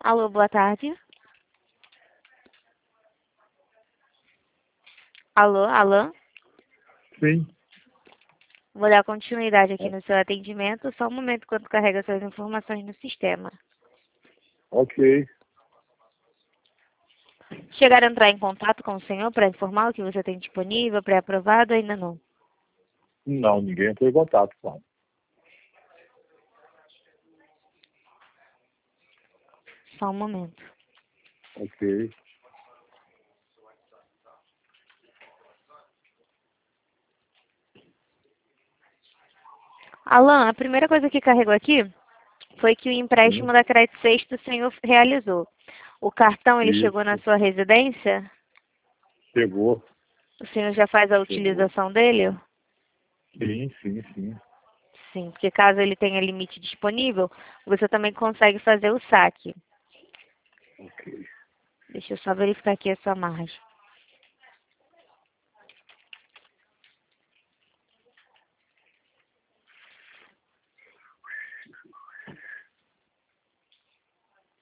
Alô, boa tarde. Alô, alô. Sim. Vou dar continuidade aqui no seu atendimento. Só um momento enquanto carrega suas informações no sistema. Ok. Chegaram a entrar em contato com o senhor para informar o que você tem disponível, pré-aprovado ou ainda não? Não, ninguém entrou em contato, não. Só um momento. Ok. Alan, a primeira coisa que carregou aqui foi que o Sim. empréstimo da Crédito Sexto o senhor realizou. O cartão, ele chegou na Isso. sua residência? Chegou. O senhor já faz a Chegou. utilização dele? Sim, sim, sim. Sim, porque caso ele tenha limite disponível, você também consegue fazer o saque. Ok. Deixa eu só verificar aqui a sua margem.